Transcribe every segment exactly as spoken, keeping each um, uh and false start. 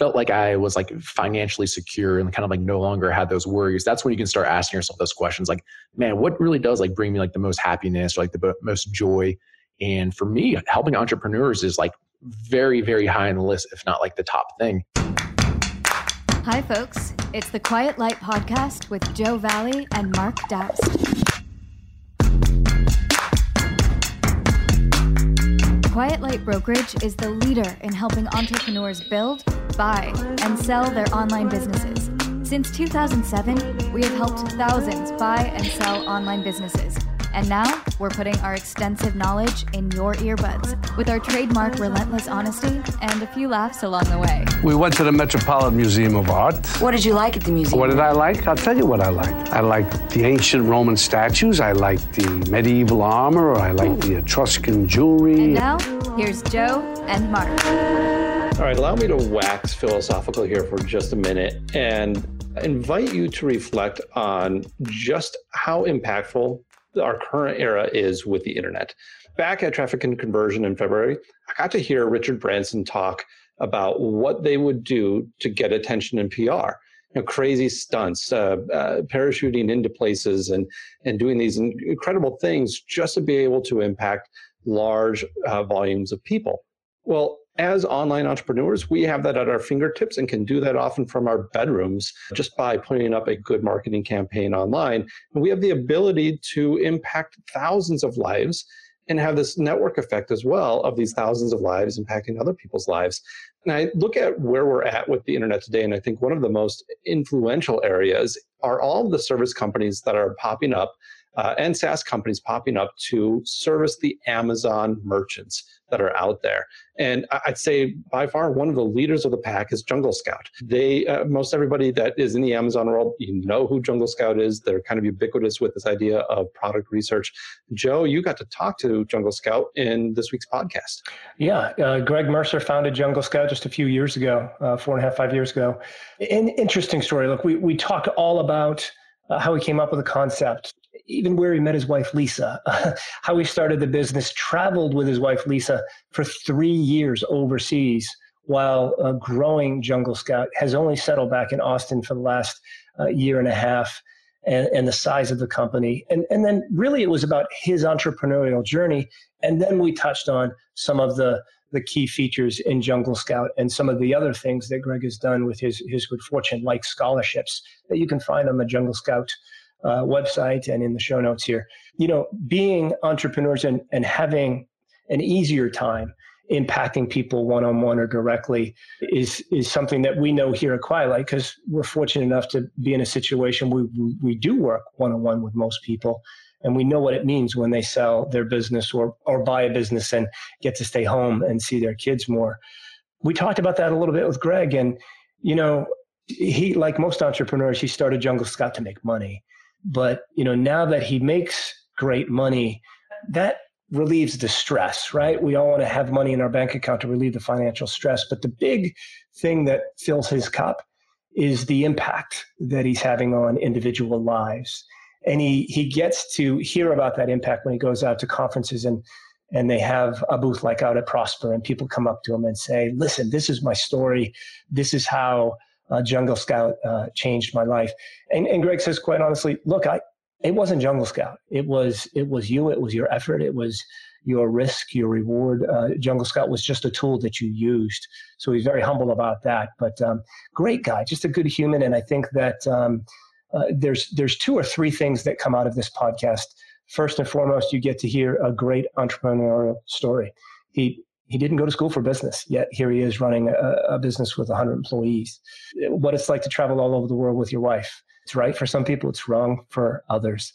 felt like I was like financially secure and kind of like no longer had those worries, that's when you can start asking yourself those questions like, man, what really does like bring me like the most happiness or like the bo- most joy? And for me, helping entrepreneurs is like very, very high on the list, if not like the top thing. Hi, folks. It's the Quiet Light Podcast with Joe Valley and Mark Doust. Quiet Light Brokerage is the leader in helping entrepreneurs build, buy, and sell their online businesses. Since two thousand seven, we have helped thousands buy and sell online businesses. And now we're putting our extensive knowledge in your earbuds with our trademark relentless honesty and a few laughs along the way. We went to the Metropolitan Museum of Art. What did you like at the museum? What did I like? I'll tell you what I liked. I liked the ancient Roman statues. I liked the medieval armor. I liked the Etruscan jewelry. And now, here's Joe and Mark. All right, allow me to wax philosophical here for just a minute and invite you to reflect on just how impactful our current era is with the internet. Back at Traffic and Conversion in February, I got to hear Richard Branson talk about what they would do to get attention in P R. You know, crazy stunts, uh, uh, parachuting into places and, and doing these incredible things just to be able to impact large uh, volumes of people. Well, as online entrepreneurs, we have that at our fingertips and can do that often from our bedrooms just by putting up a good marketing campaign online. And we have the ability to impact thousands of lives and have this network effect as well of these thousands of lives impacting other people's lives. And I look at where we're at with the internet today, and I think one of the most influential areas are all of the service companies that are popping up uh, and SaaS companies popping up to service the Amazon merchants that are out there. And I'd say by far one of the leaders of the pack is Jungle Scout. They, uh, most everybody that is in the Amazon world, you know who Jungle Scout is. They're kind of ubiquitous with this idea of product research. Joe, you got to talk to Jungle Scout in this week's podcast. Yeah, uh, Greg Mercer founded Jungle Scout just a few years ago, uh, four and a half, five years ago. An interesting story. Look, we, we talked all about uh, how he came up with a concept, even where he met his wife, Lisa, how he started the business, traveled with his wife, Lisa, for three years overseas while uh, growing Jungle Scout, has only settled back in Austin for the last uh, year and a half, and, and the size of the company. And, and then really it was about his entrepreneurial journey. And then we touched on some of the, the key features in Jungle Scout and some of the other things that Greg has done with his, his good fortune, like scholarships that you can find on the Jungle Scout Uh, website and in the show notes here. You know, being entrepreneurs and, and having an easier time impacting people one-on-one or directly is is something that we know here at Quiet Light, because we're fortunate enough to be in a situation where we, we do work one-on-one with most people, and we know what it means when they sell their business or or buy a business and get to stay home and see their kids more. We talked about that a little bit with Greg, and you know, he, like most entrepreneurs, he started Jungle Scout to make money. But, you know, now that he makes great money, that relieves the stress, right? We all want to have money in our bank account to relieve the financial stress. But the big thing that fills his cup is the impact that he's having on individual lives. And he, he gets to hear about that impact when he goes out to conferences and, and they have a booth like out at Prosper, and people come up to him and say, listen, this is my story. This is how Uh, Jungle Scout uh, changed my life. And, and Greg says, quite honestly, look, I, it wasn't Jungle Scout. It was, it was you. It was your effort. It was your risk, your reward. Uh, Jungle Scout was just a tool that you used. So he's very humble about that. But um, great guy, just a good human. And I think that um, uh, there's there's two or three things that come out of this podcast. First and foremost, you get to hear a great entrepreneurial story. He He didn't go to school for business, yet here he is running a, a business with one hundred employees. What it's like to travel all over the world with your wife. It's right for some people, it's wrong for others.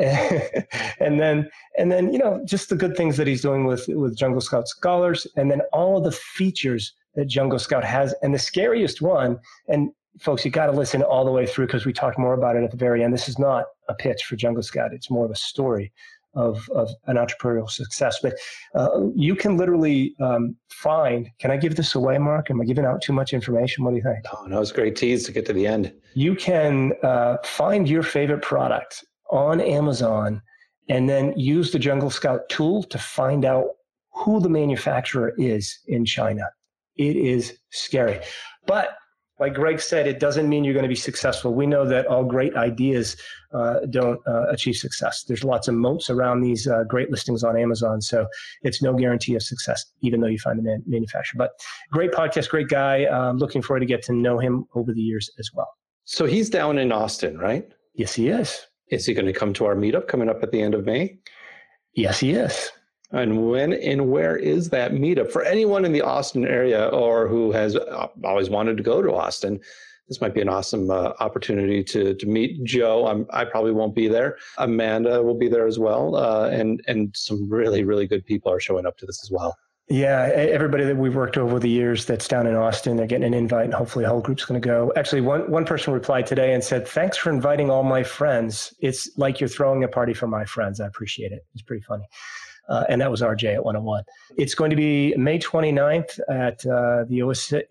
and then, and then, you know, just the good things that he's doing with, with Jungle Scout Scholars, and then all of the features that Jungle Scout has. And the scariest one, and folks, you got to listen all the way through because we talk more about it at the very end. This is not a pitch for Jungle Scout. It's more of a story of, of an entrepreneurial success. But uh, you can literally um, find, can I give this away, Mark? Am I giving out too much information? What do you think? Oh, no, it's a great tease to get to the end. You can uh, find your favorite product on Amazon and then use the Jungle Scout tool to find out who the manufacturer is in China. It is scary. But like Greg said, it doesn't mean you're going to be successful. We know that all great ideas uh, don't uh, achieve success. There's lots of moats around these uh, great listings on Amazon. So it's no guarantee of success, even though you find the man- manufacturer. But great podcast, great guy. Um, looking forward to get to know him over the years as well. So he's down in Austin, right? Yes, he is. Is he going to come to our meetup coming up at the end of May? Yes, he is. And when and where is that meetup? For anyone in the Austin area or who has always wanted to go to Austin, this might be an awesome uh, opportunity to to meet Joe. I'm, I probably won't be there. Amanda will be there as well. Uh, and, and some really, really good people are showing up to this as well. Yeah, everybody that we've worked over the years that's down in Austin, they're getting an invite, and hopefully a whole group's going to go. Actually, one, one person replied today and said, thanks for inviting all my friends. It's like you're throwing a party for my friends. I appreciate it. It's pretty funny. Uh, and that was R J at one oh one. It's going to be May twenty-ninth at uh, the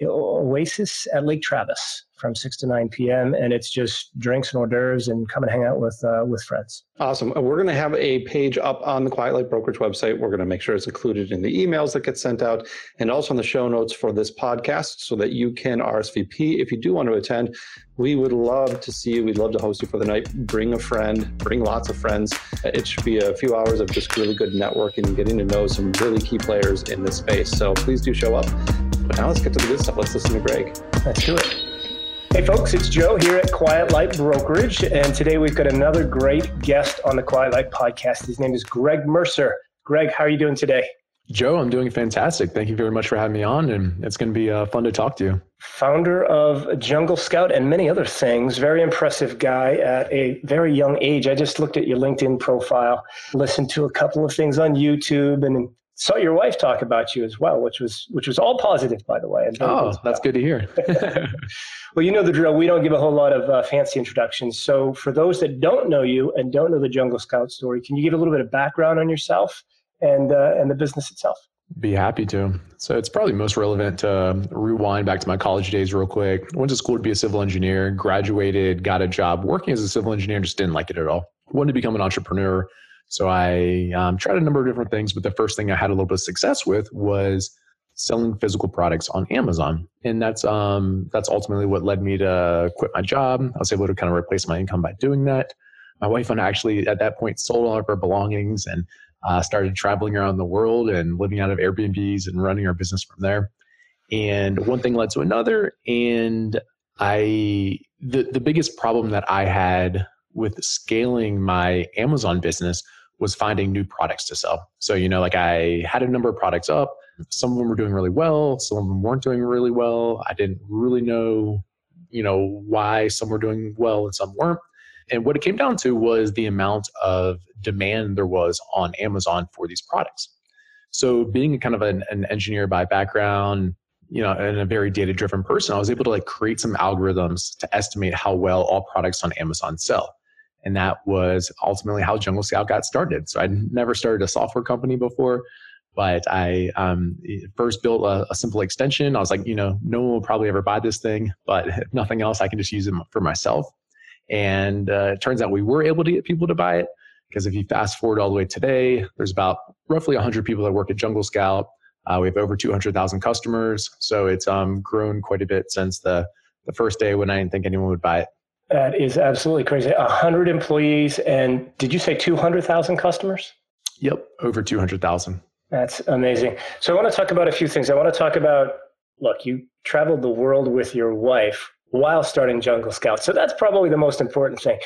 Oasis at Lake Travis from six to nine p.m. And it's just drinks and hors d'oeuvres and come and hang out with uh, with friends. Awesome. We're going to have a page up on the Quiet Light Brokerage website. We're going to make sure it's included in the emails that get sent out and also in the show notes for this podcast so that you can R S V P if you do want to attend. We would love to see you. We'd love to host you for the night. Bring a friend, bring lots of friends. It should be a few hours of just really good networking and getting to know some really key players in this space. So please do show up. But now let's get to the good stuff. Let's listen to Greg. Let's do it. Hey folks, it's Joe here at Quiet Light Brokerage. And today we've got another great guest on the Quiet Light podcast. His name is Greg Mercer. Greg, how are you doing today? Joe, I'm doing fantastic. Thank you very much for having me on, and it's going to be uh, fun to talk to you. Founder of Jungle Scout and many other things. Very impressive guy at a very young age. I just looked at your LinkedIn profile, listened to a couple of things on YouTube, and saw your wife talk about you as well, which was which was all positive, by the way. Oh, good that's good to hear. Well, you know the drill. We don't give a whole lot of uh, fancy introductions. So for those that don't know you and don't know the Jungle Scout story, can you give a little bit of background on yourself and uh, and the business itself? Be happy to. So it's probably most relevant to rewind back to my college days real quick. I went to school to be a civil engineer, graduated, got a job working as a civil engineer, just didn't like it at all. Wanted to become an entrepreneur. So I um, tried a number of different things, but the first thing I had a little bit of success with was selling physical products on Amazon. And that's um, that's ultimately what led me to quit my job. I was able to kind of replace my income by doing that. My wife and I actually at that point sold all of our belongings and Uh, started traveling around the world and living out of Airbnbs and running our business from there. And one thing led to another. And I, the, the biggest problem that I had with scaling my Amazon business was finding new products to sell. So, you know, like I had a number of products up. Some of them were doing really well. Some of them weren't doing really well. I didn't really know, you know, why some were doing well and some weren't. And what it came down to was the amount of demand there was on Amazon for these products. So being kind of an, an engineer by background, you know, and a very data-driven person, I was able to like create some algorithms to estimate how well all products on Amazon sell. And that was ultimately how Jungle Scout got started. So I'd never started a software company before, but I um, first built a, a simple extension. I was like, you know, no one will probably ever buy this thing, but if nothing else, I can just use it for myself. And uh, it turns out we were able to get people to buy it because if you fast forward all the way today, there's about roughly one hundred people that work at Jungle Scout. Uh, we have over two hundred thousand customers. So it's um, grown quite a bit since the, the first day when I didn't think anyone would buy it. That is absolutely crazy. one hundred employees. And did you say two hundred thousand customers? Yep, over two hundred thousand. That's amazing. So I want to talk about a few things. I want to talk about, look, you traveled the world with your wife while starting Jungle Scout. So that's probably the most important thing.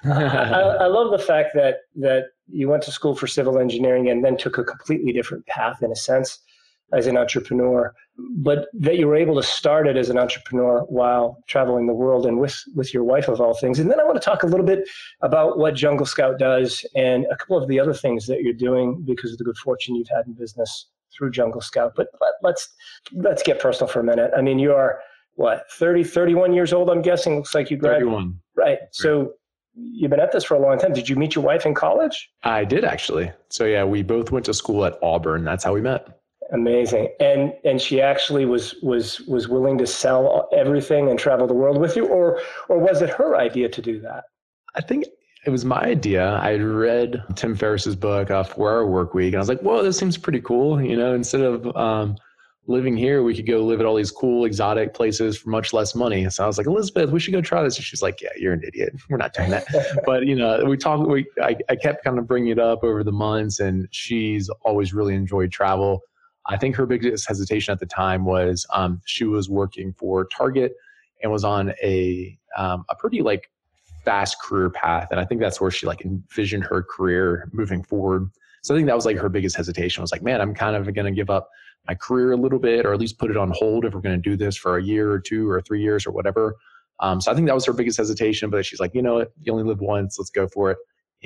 I, I love the fact that that you went to school for civil engineering and then took a completely different path in a sense as an entrepreneur, but that you were able to start it as an entrepreneur while traveling the world and with, with your wife of all things. And then I want to talk a little bit about what Jungle Scout does and a couple of the other things that you're doing because of the good fortune you've had in business through Jungle Scout. But let, let's let's get personal for a minute. I mean, you are what, thirty, thirty-one years old, I'm guessing? Looks like you graduated. thirty-one. Right. So you've been at this for a long time. Did you meet your wife in college? I did actually. So yeah, we both went to school at Auburn. That's how we met. Amazing. And and she actually was was was willing to sell everything and travel the world with you, or or was it her idea to do that? I think it was my idea. I had read Tim Ferriss's book, uh, four hour Work Week, and I was like, whoa, this seems pretty cool. You know, instead of um, living here, we could go live at all these cool exotic places for much less money. So I was like, Elizabeth, we should go try this. And she's like, yeah, you're an idiot. We're not doing that. But, you know, we talked, we, I, I kept kind of bringing it up over the months, and she's always really enjoyed travel. I think her biggest hesitation at the time was um, she was working for Target and was on a, um, a pretty like fast career path. And I think that's where she like envisioned her career moving forward. So I think that was like her biggest hesitation, was like, man, I'm kind of going to give up my career a little bit, or at least put it on hold if we're going to do this for a year or two or three years or whatever. Um, so I think that was her biggest hesitation, but she's like, you know what, you only live once, let's go for it.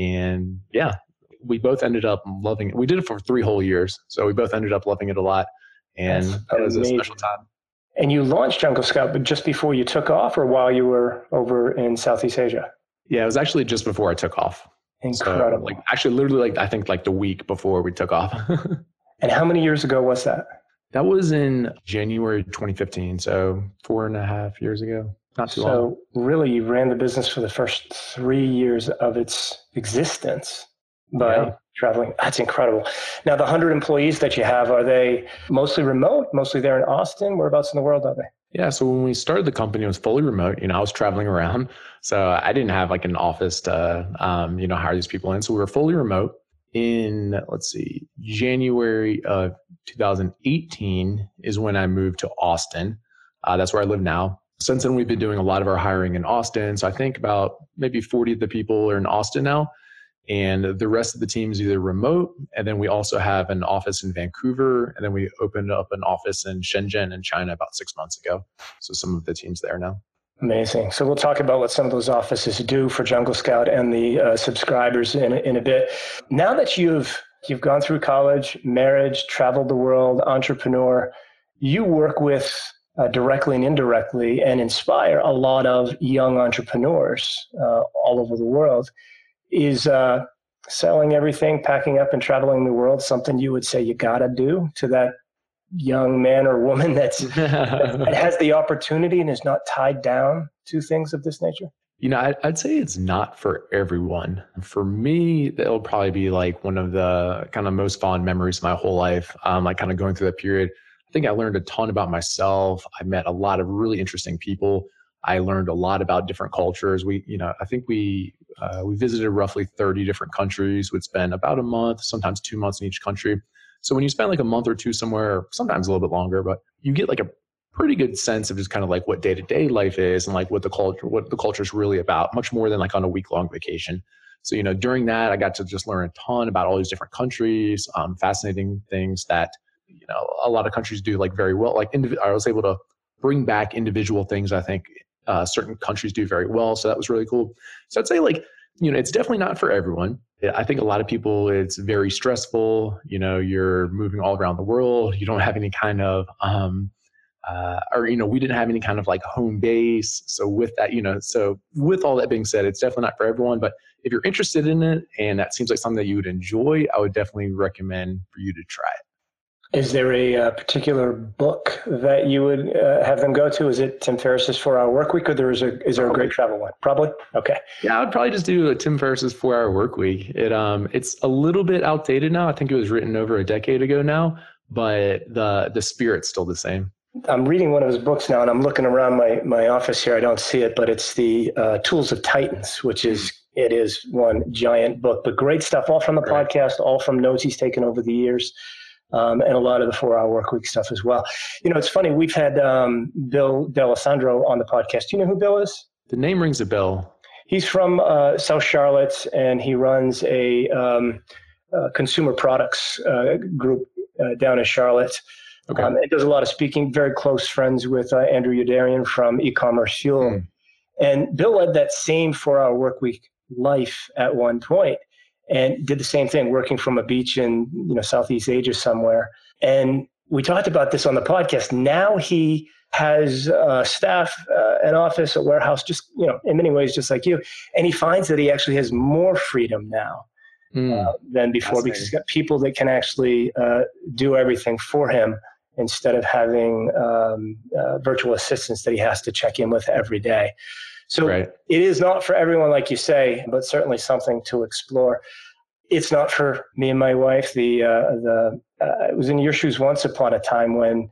And yeah, we both ended up loving it. We did it for three whole years. So we both ended up loving it a lot. And it was a special time. And you launched Jungle Scout, but just before you took off, or while you were over in Southeast Asia? Yeah, it was actually just before I took off. Incredible. So, like actually literally like, I think like the week before we took off. And how many years ago was that? That was in January twenty fifteen. So four and a half years ago. Not too so long. So really you ran the business for the first three years of its existence by yeah. traveling. That's incredible. Now the one hundred employees that you have, are they mostly remote, mostly there in Austin? Whereabouts in the world are they? Yeah. So when we started the company, it was fully remote. You know, I was traveling around. So I didn't have like an office to, um, you know, hire these people in. So we were fully remote. In, let's see, January of two thousand eighteen is when I moved to Austin. Uh, that's where I live now. Since then, we've been doing a lot of our hiring in Austin. So I think about maybe forty of the people are in Austin now. And the rest of the team is either remote. And then we also have an office in Vancouver. And then we opened up an office in Shenzhen in China about six months ago. So some of the team's there now. Amazing. So we'll talk about what some of those offices do for Jungle Scout and the uh, subscribers in, in a bit. Now that you've you've gone through college, marriage, traveled the world, entrepreneur, you work with uh, directly and indirectly and inspire a lot of young entrepreneurs uh, all over the world. Is uh, selling everything, packing up and traveling the world something you would say you got to do to that young man or woman that's, that has the opportunity and is not tied down to things of this nature? You know, I'd say it's not for everyone. For me, it'll probably be like one of the kind of most fond memories of my whole life. Um, like kind of going through that period. I think I learned a ton about myself. I met a lot of really interesting people. I learned a lot about different cultures. We, you know, I think we uh, we visited roughly thirty different countries. We'd spend about a month, sometimes two months in each country. So when you spend like a month or two somewhere, sometimes a little bit longer, but you get like a pretty good sense of just kind of like what day-to-day life is and like what the culture, what the culture is really about, much more than like on a week-long vacation. So, you know, during that, I got to just learn a ton about all these different countries, um, fascinating things that, you know, a lot of countries do like very well. Like indiv- I was able to bring back individual things I think uh, certain countries do very well. So that was really cool. So I'd say like, you know, it's definitely not for everyone. I think a lot of people, it's very stressful. You know, you're moving all around the world. You don't have any kind of, um, uh, or, you know, we didn't have any kind of like home base. So with that, you know, so with all that being said, it's definitely not for everyone. But if you're interested in it and that seems like something that you would enjoy, I would definitely recommend for you to try it. Is there a, uh particular book that you would uh, have them go to? Is it Tim Ferriss's four hour Work Week, or there is a is there a great travel one? Probably. Okay. Yeah, I would probably just do a Tim Ferriss's four hour Work Week. It um it's a little bit outdated now. I think it was written over a decade ago now, but the the spirit's still the same. I'm reading one of his books now, and I'm looking around my my office here. I don't see it, but it's the uh, Tools of Titans, which is it is one giant book, but great stuff, all from the right. podcast, all from notes he's taken over the years. Um, and a lot of the four-hour work week stuff as well. You know, it's funny. We've had um, Bill D'Alessandro on the podcast. Do you know who Bill is? The name rings a bell. He's from uh, South Charlotte, and he runs a um, uh, consumer products uh, group uh, down in Charlotte. Okay. Um, it does a lot of speaking. Very close friends with uh, Andrew Youderian from E-commerce Fuel. Mm. And Bill led that same four-hour work week life at one point. And did the same thing, working from a beach in, you know, Southeast Asia somewhere. And we talked about this on the podcast. Now he has uh, staff, uh, an office, a warehouse, just, you know, in many ways, just like you. And he finds that he actually has more freedom now mm, uh, than before because he's got people that can actually uh, do everything for him instead of having um, uh, virtual assistants that he has to check in with every day. So right. It is not for everyone, like you say, but certainly something to explore. It's not for me and my wife. The uh, the uh, I was in your shoes once upon a time when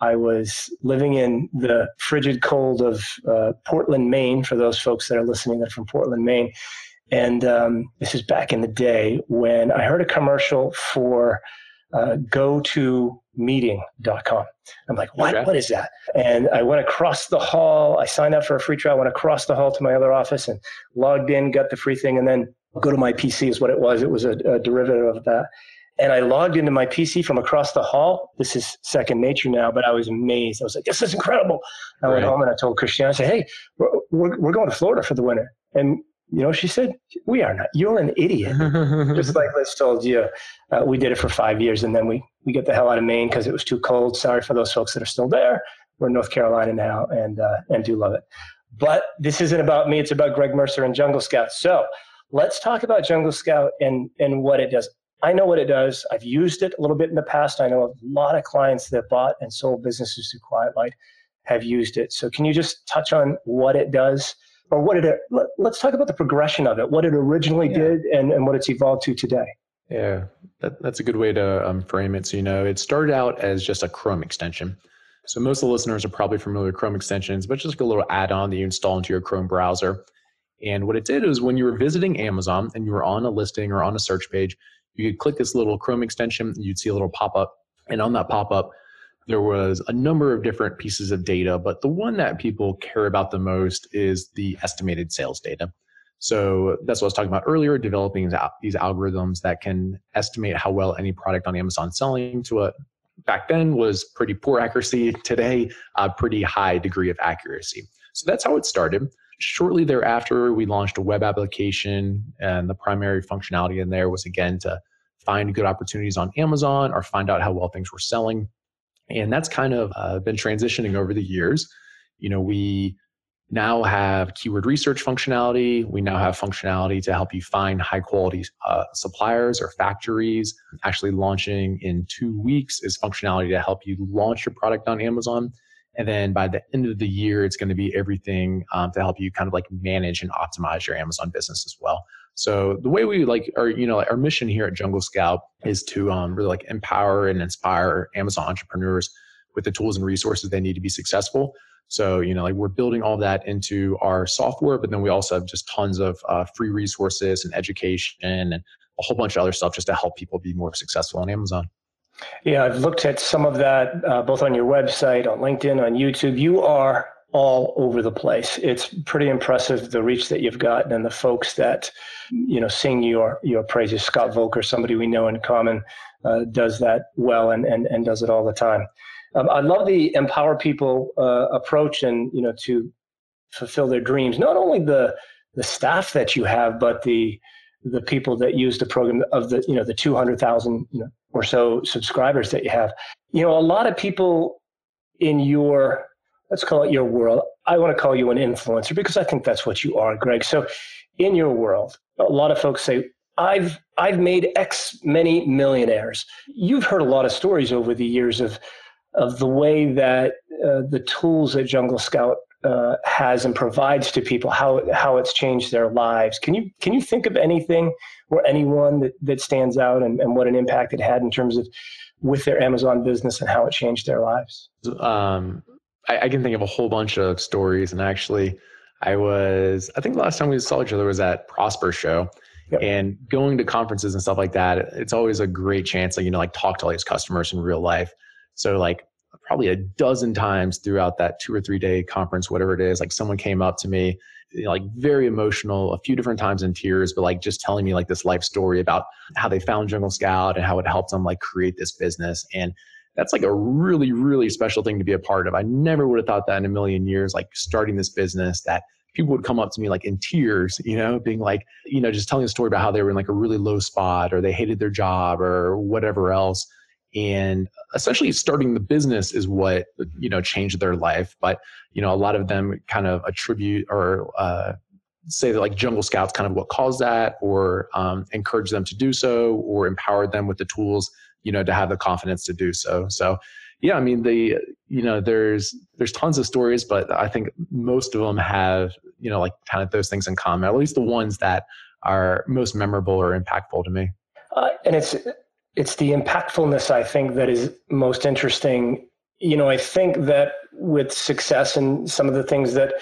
I was living in the frigid cold of uh, Portland, Maine, for those folks that are listening that are from Portland, Maine. And um, this is back in the day when I heard a commercial for uh, go to meeting dot com. I'm like, what? Okay. What is that? And I went across the hall. I signed up for a free trial, went across the hall to my other office and logged in, got the free thing, and then go to my P C is what it was. It was a, a derivative of that. And I logged into my P C from across the hall. This is second nature now, but I was amazed. I was like, this is incredible. I right. went home and I told Christiane, I said, hey, we're, we're, we're going to Florida for the winter. And you know, she said, we are not. You're an idiot. Just like Liz told you. Uh, we did it for five years, and then we, we get the hell out of Maine because it was too cold. Sorry for those folks that are still there. We're in North Carolina now and uh, and do love it. But this isn't about me. It's about Greg Mercer and Jungle Scout. So let's talk about Jungle Scout and, and what it does. I know what it does. I've used it a little bit in the past. I know a lot of clients that bought and sold businesses through Quiet Light have used it. So can you just touch on what it does? Or what did it, let, let's talk about the progression of it, what it originally yeah. did and, and what it's evolved to today. Yeah, that, that's a good way to um, frame it. So, you know, it started out as just a Chrome extension. So most of the listeners are probably familiar with Chrome extensions, but just like a little add-on that you install into your Chrome browser. And what it did is when you were visiting Amazon and you were on a listing or on a search page, you could click this little Chrome extension, and you'd see a little pop-up. And on that pop-up, there was a number of different pieces of data, but the one that people care about the most is the estimated sales data. So that's what I was talking about earlier, developing these algorithms that can estimate how well any product on Amazon is selling to a, back then was pretty poor accuracy. Today, a pretty high degree of accuracy. So that's how it started. Shortly thereafter, we launched a web application, and the primary functionality in there was, again, to find good opportunities on Amazon or find out how well things were selling. And that's kind of uh, been transitioning over the years. You know, we now have keyword research functionality. We now have functionality to help you find high quality uh, suppliers or factories. Actually launching in two weeks is functionality to help you launch your product on Amazon. And then by the end of the year, it's going to be everything um, to help you kind of like manage and optimize your Amazon business as well. So the way we like our, you know, our mission here at Jungle Scout is to um, really like empower and inspire Amazon entrepreneurs with the tools and resources they need to be successful. So, you know, like we're building all that into our software, but then we also have just tons of uh, free resources and education and a whole bunch of other stuff just to help people be more successful on Amazon. Yeah, I've looked at some of that uh, both on your website, on LinkedIn, on YouTube. You are all over the place. It's pretty impressive, the reach that you've gotten and the folks that, you know, sing your your praises. Scott Volker, somebody we know in common, uh, does that well and, and, and does it all the time. Um, I love the empower people uh, approach and, you know, to fulfill their dreams. Not only the the staff that you have, but the the people that use the program of the, you know, the two hundred thousand, you know, or so subscribers that you have. You know, a lot of people in your, let's call it your world. I want to call you an influencer because I think that's what you are, Greg. So in your world, a lot of folks say, I've I've made X many millionaires. You've heard a lot of stories over the years of of the way that uh, the tools that Jungle Scout uh, has and provides to people, how how it's changed their lives. Can you can you think of anything or anyone that, that stands out and, and what an impact it had in terms of with their Amazon business and how it changed their lives? Um, I, I can think of a whole bunch of stories. And actually, I was, I think the last time we saw each other was at Prosper Show. Yep. And going to conferences and stuff like that, it's always a great chance, like, you know, like talk to all these customers in real life. So like probably a dozen times throughout that two or three day conference, whatever it is, like someone came up to me, you know, like very emotional, a few different times in tears, but like just telling me like this life story about how they found Jungle Scout and how it helped them like create this business. And that's like a really, really special thing to be a part of. I never would have thought that in a million years, like starting this business, that people would come up to me like in tears, you know, being like, you know, just telling a story about how they were in like a really low spot or they hated their job or whatever else. And essentially starting the business is what, you know, changed their life. But, you know, a lot of them kind of attribute or uh, say that like Jungle Scout's kind of what caused that, or um, encourage them to do so, or empower them with the tools, you know, to have the confidence to do so. So, yeah, I mean, the, you know, there's, there's tons of stories, but I think most of them have, you know, like kind of those things in common, at least the ones that are most memorable or impactful to me. Uh, and it's, it's the impactfulness, I think, that is most interesting You know, I think that with success and some of the things that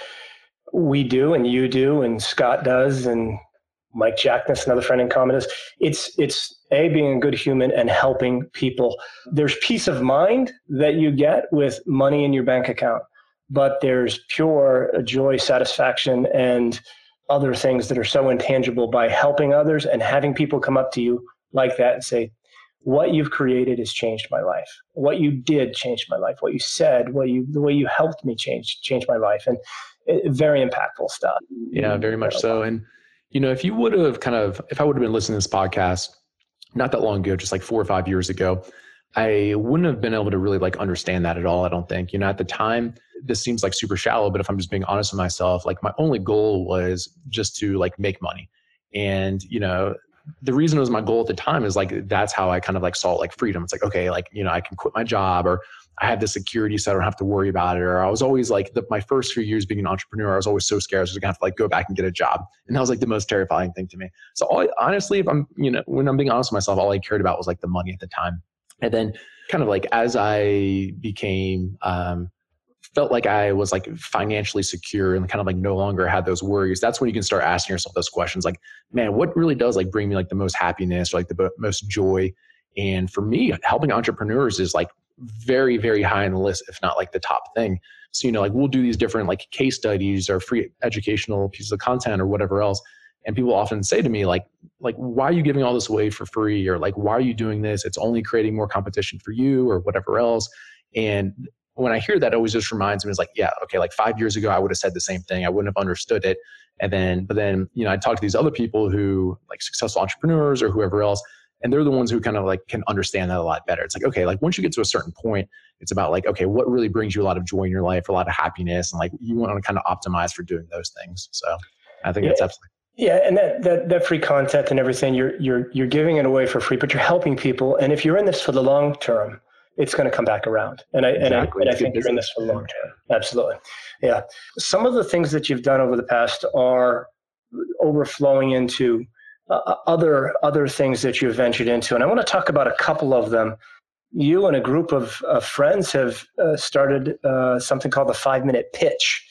we do and you do and Scott does and Mike Jackness, another friend in common, is it's it's A, being a good human and helping people. There's peace of mind that you get with money in your bank account, but there's pure joy, satisfaction, and other things that are so intangible by helping others and having people come up to you like that and say, what you've created has changed my life. What you did changed my life. What you said, what you, the way you helped me change, changed my life. And it, very impactful stuff. Yeah, very much so. And, you know, if you would have kind of, if I would have been listening to this podcast not that long ago, just like four or five years ago, I wouldn't have been able to really like understand that at all. I don't think, you know, at the time, this seems like super shallow, but if I'm just being honest with myself, like my only goal was just to like make money. And, you know, the reason it was my goal at the time is like, that's how I kind of like saw like freedom. It's like, okay, like, you know, I can quit my job, or I have the security so I don't have to worry about it. Or I was always like, the, my first few years being an entrepreneur, I was always so scared I was gonna have to like go back and get a job. And that was like the most terrifying thing to me. So all, honestly, if I'm, you know, when I'm being honest with myself, all I cared about was like the money at the time. And then kind of like, as I became, um, felt like I was like financially secure and kind of like no longer had those worries, that's when you can start asking yourself those questions like, man, what really does like bring me like the most happiness or like the b- most joy? And for me, helping entrepreneurs is like very, very high on the list, if not like the top thing. So, you know, like we'll do these different like case studies or free educational pieces of content or whatever else. And people often say to me like, like, why are you giving all this away for free? Or like, why are you doing this? It's only creating more competition for you or whatever else. And when I hear that, it always just reminds me, it's like, yeah, okay, like five years ago, I would have said the same thing. I wouldn't have understood it. And then, but then, you know, I talk to these other people who like successful entrepreneurs or whoever else, and they're the ones who kind of like can understand that a lot better. It's like, okay, like once you get to a certain point, it's about like, okay, what really brings you a lot of joy in your life, a lot of happiness, and like you want to kind of optimize for doing those things. So I think yeah. that's absolutely. Yeah, and that, that that free content and everything, you're you're you're giving it away for free, but you're helping people. And if you're in this for the long term, it's going to come back around. And I, exactly. and I, and I think you're in this for the long term. Absolutely. Yeah. Some of the things that you've done over the past are overflowing into uh, other, other things that you've ventured into. And I want to talk about a couple of them. You and a group of, of friends have uh, started uh, something called the five minute pitch.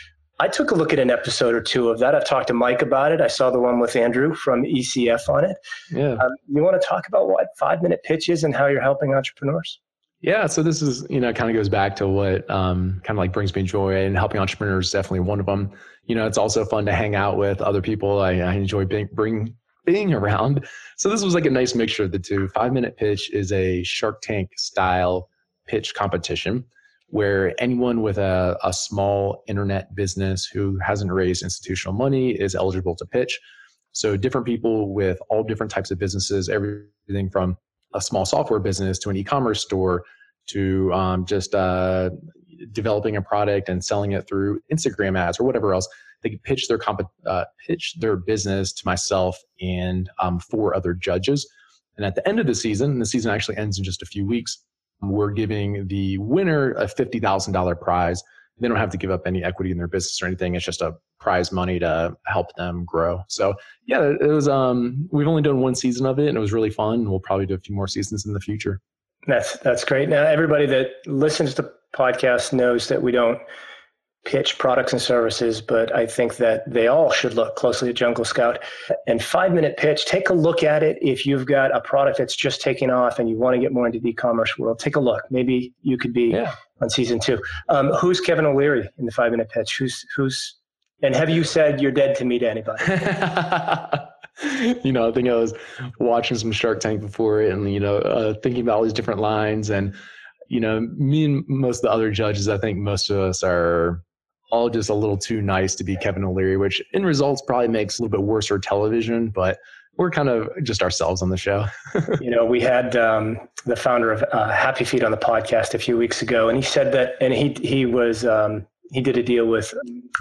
I took a look at an episode or two of that. I've talked to Mike about it. I saw the one with Andrew from E C F on it. Yeah. Um, you want to talk about what five minute pitch is and how you're helping entrepreneurs? Yeah. So this is, you know, kind of goes back to what um, kind of like brings me joy, and helping entrepreneurs is definitely one of them. You know, it's also fun to hang out with other people I, I enjoy being, bring, being around. So this was like a nice mixture of the two. Five minute pitch is a Shark Tank style pitch competition where anyone with a, a small internet business who hasn't raised institutional money is eligible to pitch. So different people with all different types of businesses, everything from a small software business to an e-commerce store to um, just uh, developing a product and selling it through Instagram ads or whatever else. They can pitch their comp- uh, pitch their business to myself and um, four other judges. And at the end of the season, and the season actually ends in just a few weeks, we're giving the winner a fifty thousand dollars prize. They don't have to give up any equity in their business or anything. It's just a prize money to help them grow. So yeah, it was, um, we've only done one season of it and it was really fun. We'll probably do a few more seasons in the future. That's, that's great. Now, everybody that listens to the podcast knows that we don't pitch products and services, but I think that they all should look closely at Jungle Scout. And five minute pitch, take a look at it. If you've got a product that's just taking off and you want to get more into the e-commerce world, take a look. Maybe you could be yeah. on season two. Um, who's Kevin O'Leary in the five minute pitch? Who's, who's, and have you said you're dead to me to anybody? You know, I think I was watching some Shark Tank before it and, you know, uh, thinking about all these different lines. And, you know, me and most of the other judges, I think most of us are all just a little too nice to be Kevin O'Leary, which in results probably makes a little bit worse for television, but we're kind of just ourselves on the show. You know, we had um, the founder of uh, Happy Feet on the podcast a few weeks ago, and he said that, and he he was um, he did a deal with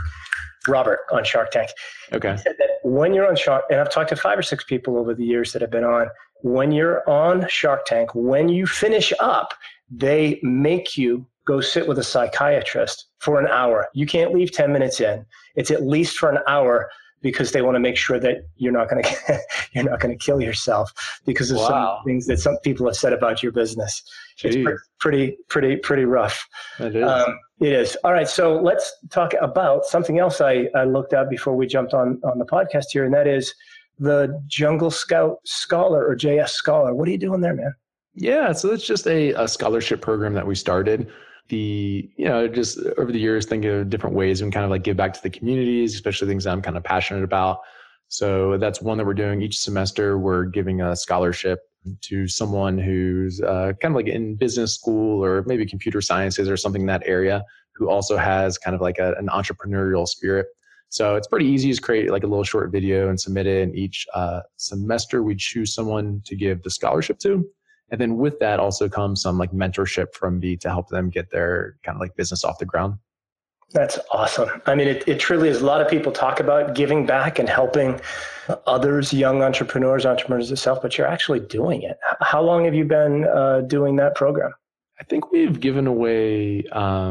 Robert on Shark Tank. Okay. He said that when you're on Shark, and I've talked to five or six people over the years that have been on, when you're on Shark Tank, when you finish up, they make you go sit with a psychiatrist for an hour. You can't leave ten minutes in. It's at least for an hour because they want to make sure that you're not going to you're not going to kill yourself because of Wow. some of the things that some people have said about your business. It's Jeez. pre- pretty pretty pretty rough. It is. Um, it is. All right, so let's talk about something else I, I looked at before we jumped on on the podcast here, and that is the Jungle Scout Scholar or J S Scholar. What are you doing there, man? Yeah, so it's just a, a scholarship program that we started. The, you know, just over the years, thinking of different ways and kind of like give back to the communities, especially things that I'm kind of passionate about. So that's one that we're doing each semester. We're giving a scholarship to someone who's uh, kind of like in business school or maybe computer sciences or something in that area, who also has kind of like a, an entrepreneurial spirit. So it's pretty easy to create like a little short video and submit it. And each uh, semester we choose someone to give the scholarship to. And then with that also comes some like mentorship from me to help them get their kind of like business off the ground. That's awesome. I mean, it, it truly is. A lot of people talk about giving back and helping others, young entrepreneurs, entrepreneurs themselves, but you're actually doing it. How long have you been uh, doing that program? I think we've given away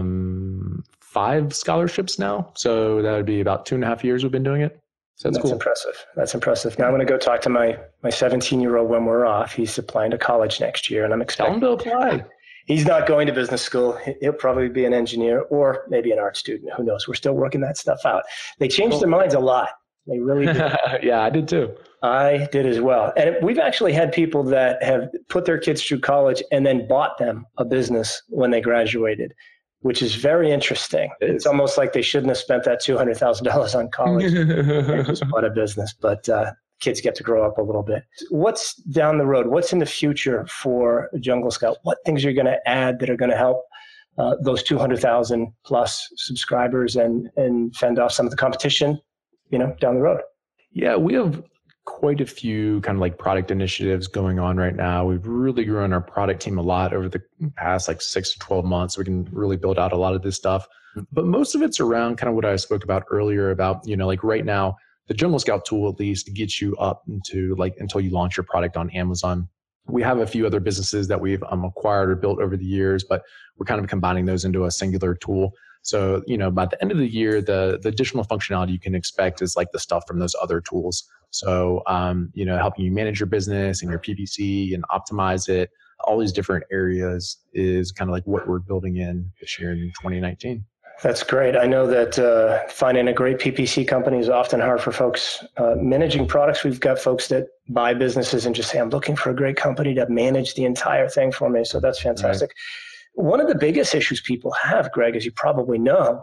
um, five scholarships now. So that would be about two and a half years we've been doing it. So that's, that's cool. impressive. That's impressive. Now I'm going to go talk to my my seventeen-year-old when we're off. He's applying to college next year, and I'm expecting. Tell him to apply. He's not going to business school. He'll probably be an engineer or maybe an art student. Who knows? We're still working that stuff out. They changed Cool. their minds a lot. They really did. Yeah, I did too. I did as well. And we've actually had people that have put their kids through college and then bought them a business when they graduated, which is very interesting. It It's is. almost like they shouldn't have spent that two hundred thousand dollars on college and just bought a business, but uh, kids get to grow up a little bit. What's down the road? What's in the future for Jungle Scout? What things are you going to add that are going to help uh, those two hundred thousand plus subscribers and, and fend off some of the competition, you know, down the road? Yeah, we have quite a few kind of like product initiatives going on right now. We've really grown our product team a lot over the past like six to twelve months. We can really build out a lot of this stuff. But most of it's around kind of what I spoke about earlier about, you know, like right now, the Jungle Scout tool at least gets you up into like until you launch your product on Amazon. We have a few other businesses that we've um, acquired or built over the years, but we're kind of combining those into a singular tool. So, you know, by the end of the year, the, the additional functionality you can expect is like the stuff from those other tools. So, um, you know, helping you manage your business and your P P C and optimize it, all these different areas is kind of like what we're building in this year in twenty nineteen. That's great. I know that uh, finding a great P P C company is often hard for folks uh, managing products. We've got folks that buy businesses and just say, I'm looking for a great company to manage the entire thing for me. So that's fantastic. Right. One of the biggest issues people have, Greg, as you probably know,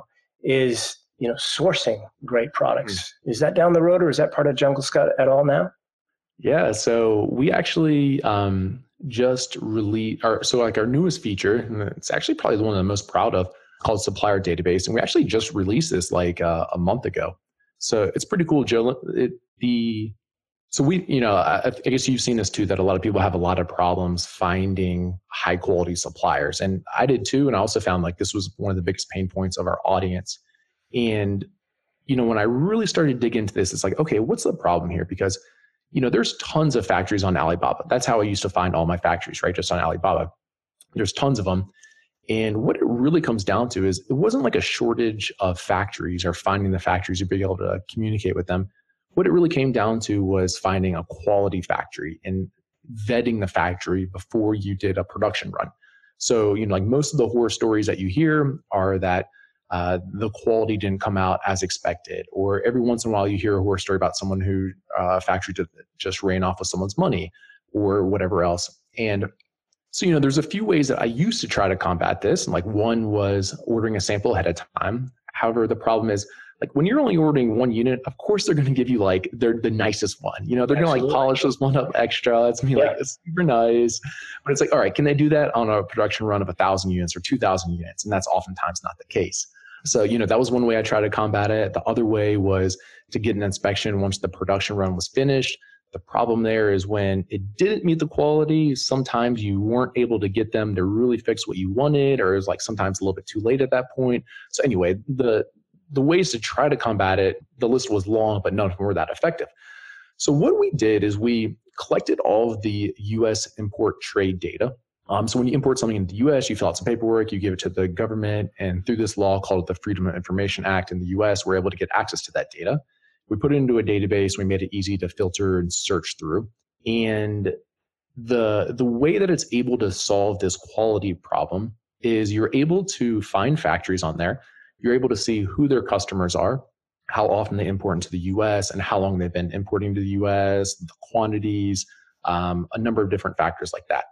is you know sourcing great products. Mm. Is that down the road, or is that part of Jungle Scout at all now? Yeah, so we actually um, just released, our, so like our newest feature, and it's actually probably the one I'm most proud of, called Supplier Database. And we actually just released this like uh, a month ago. So it's pretty cool, Joe. It, the, so we, you know, I, I guess you've seen this too, that a lot of people have a lot of problems finding high quality suppliers. And I did too. And I also found like this was one of the biggest pain points of our audience. And, you know, when I really started to dig into this, it's like, okay, what's the problem here? Because, you know, there's tons of factories on Alibaba. That's how I used to find all my factories, right? Just on Alibaba. There's tons of them. And what it really comes down to is it wasn't like a shortage of factories or finding the factories to be able to communicate with them. What it really came down to was finding a quality factory and vetting the factory before you did a production run. So, you know, like most of the horror stories that you hear are that uh, the quality didn't come out as expected, or every once in a while you hear a horror story about someone who uh, factory just ran off with someone's money or whatever else. And so, you know, there's a few ways that I used to try to combat this. And like one was ordering a sample ahead of time. However, the problem is like when you're only ordering one unit, of course they're going to give you like they're the nicest one. You know, they're going to like polish this one up extra. It's going to be like it's super nice. But it's like, all right, can they do that on a production run of a thousand units or two thousand units? And that's oftentimes not the case. So, you know, that was one way I tried to combat it. The other way was to get an inspection once the production run was finished. The problem there is when it didn't meet the quality, sometimes you weren't able to get them to really fix what you wanted, or it was like sometimes a little bit too late at that point. So anyway, the the ways to try to combat it, the list was long, but none of them were that effective. So what we did is we collected all of the U S import trade data. Um, so when you import something into the U S, you fill out some paperwork, you give it to the government, and through this law called the Freedom of Information Act in the U S, we're able to get access to that data. We put it into a database. We made it easy to filter and search through. And the the way that it's able to solve this quality problem is you're able to find factories on there. You're able to see who their customers are, how often they import into the U S, and how long they've been importing to the U S, the quantities, um, a number of different factors like that.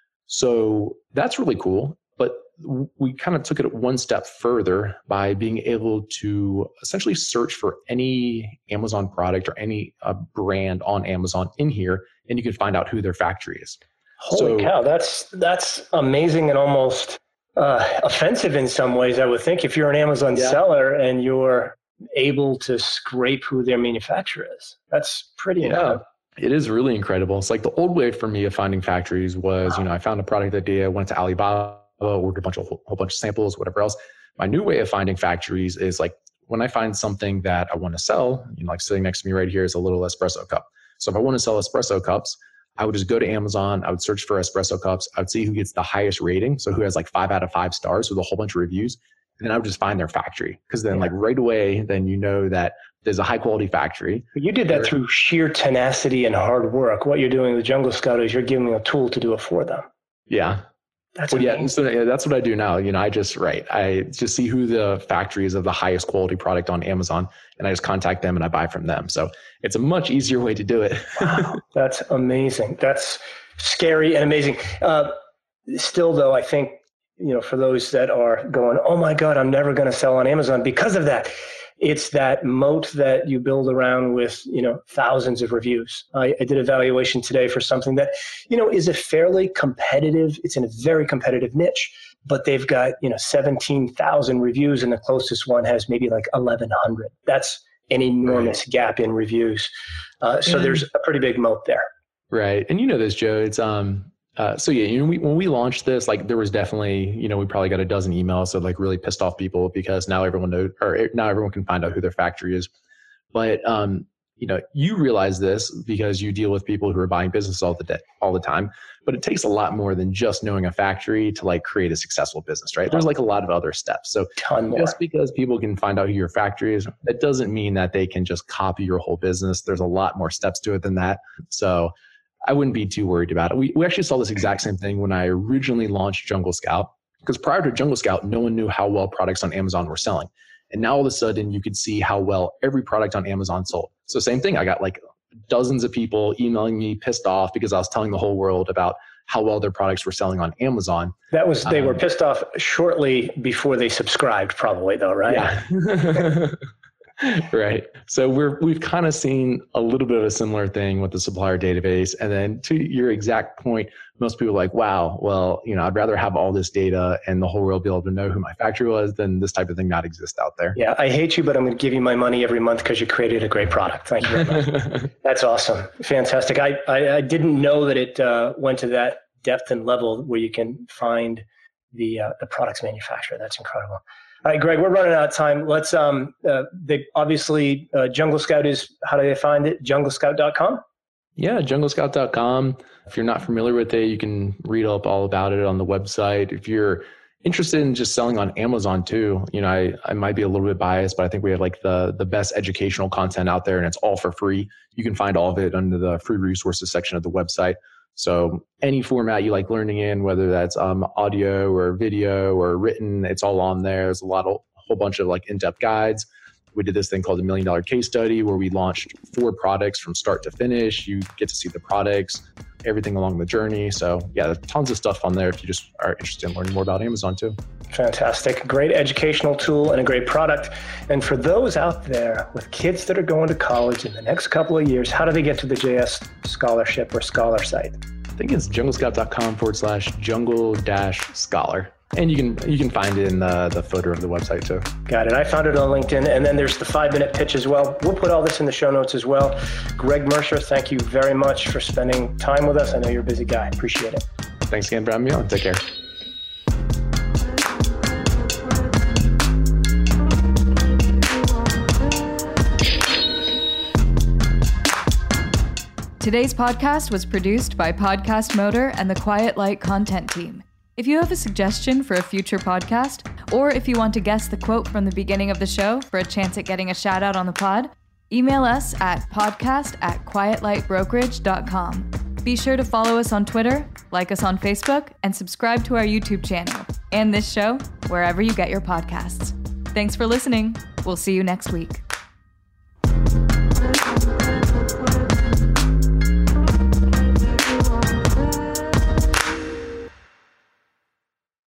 So that's really cool. But we kind of took it one step further by being able to essentially search for any Amazon product or any uh, brand on Amazon in here, and you can find out who their factory is. Holy so, cow, that's that's amazing and almost uh, offensive in some ways, I would think, if you're an Amazon yeah. seller and you're able to scrape who their manufacturer is. That's pretty yeah. incredible. It is really incredible. It's like the old way for me of finding factories was, wow. you know, I found a product idea, went to Alibaba, ordered a bunch of whole bunch of samples, whatever else. My new way of finding factories is like when I find something that I want to sell, you know, like sitting next to me right here is a little espresso cup. So if I want to sell espresso cups, I would just go to Amazon. I would search for espresso cups. I would see who gets the highest rating. So who has like five out of five stars with a whole bunch of reviews. And then I would just find their factory. Because then yeah. like right away, then you know that there's a high quality factory. But you did that through sheer tenacity and hard work. What you're doing with Jungle Scout is you're giving them a tool to do it for them. Yeah. That's well, yeah, so yeah, that's what I do now. You know, I just right. I just see who the factories of the highest quality product on Amazon, and I just contact them and I buy from them. So it's a much easier way to do it. Wow, that's amazing. That's scary and amazing. Uh, still, though, I think you know, for those that are going, oh my God, I'm never going to sell on Amazon because of that. It's that moat that you build around with, you know, thousands of reviews. I, I did a valuation today for something that, you know, is a fairly competitive, it's in a very competitive niche, but they've got, you know, seventeen thousand reviews and the closest one has maybe like eleven hundred. That's an enormous right. gap in reviews. Uh, so and, there's a pretty big moat there. Right. And you know this, Joe, it's, um, Uh, so yeah, you know, we, when we launched this, like there was definitely, you know, we probably got a dozen emails that like really pissed off people because now everyone knows, or now everyone can find out who their factory is. But, um, you know, you realize this because you deal with people who are buying business all the day, all the time, but it takes a lot more than just knowing a factory to like create a successful business, right? There's like a lot of other steps. So Ton more. Just because people can find out who your factory is, that doesn't mean that they can just copy your whole business. There's a lot more steps to it than that. So I wouldn't be too worried about it. We we actually saw this exact same thing when I originally launched Jungle Scout, because prior to Jungle Scout, no one knew how well products on Amazon were selling. And now all of a sudden you could see how well every product on Amazon sold. So same thing, I got like dozens of people emailing me pissed off because I was telling the whole world about how well their products were selling on Amazon. That was, they um, were pissed off shortly before they subscribed probably though, right? Yeah. Right. So we're, we've kind of seen a little bit of a similar thing with the supplier database. And then to your exact point, most people are like, wow, well, you know, I'd rather have all this data and the whole world be able to know who my factory was than this type of thing not exist out there. Yeah. I hate you, but I'm going to give you my money every month because you created a great product. Thank you very much. That's awesome. Fantastic. I, I, I didn't know that it uh, went to that depth and level where you can find the, uh, the product's manufacturer. That's incredible. All right, Greg, we're running out of time. Let's, um, uh, they obviously, uh, Jungle Scout is, how do they find it? jungle scout dot com? Yeah, jungle scout dot com. If you're not familiar with it, you can read up all about it on the website. If you're interested in just selling on Amazon too, you know, I, I might be a little bit biased, but I think we have like the, the best educational content out there and it's all for free. You can find all of it under the free resources section of the website. So any format you like learning in, whether that's um, audio or video or written, it's all on there. There's a lot of, a whole bunch of like in-depth guides. We did this thing called the Million Dollar Case Study where we launched four products from start to finish. You get to see the products, everything along the journey. So yeah, there's tons of stuff on there if you just are interested in learning more about Amazon too. Fantastic. Great educational tool and a great product. And for those out there with kids that are going to college in the next couple of years, how do they get to the J S scholarship or scholar site? I think it's jungle scout dot com forward slash jungle dash scholar. And you can you can find it in the, the footer of the website too. Got it. I found it on LinkedIn. And then there's the five minute pitch as well. We'll put all this in the show notes as well. Greg Mercer, thank you very much for spending time with us. I know you're a busy guy. Appreciate it. Thanks again for having me on. Take care. Today's podcast was produced by Podcast Motor and the Quiet Light content team. If you have a suggestion for a future podcast, or if you want to guess the quote from the beginning of the show for a chance at getting a shout out on the pod, Email us at podcast at quietlightbrokerage dot com. Be sure to follow us on Twitter, like us on Facebook, and subscribe to our YouTube channel and this show wherever you get your podcasts. Thanks for listening. We'll see you next week.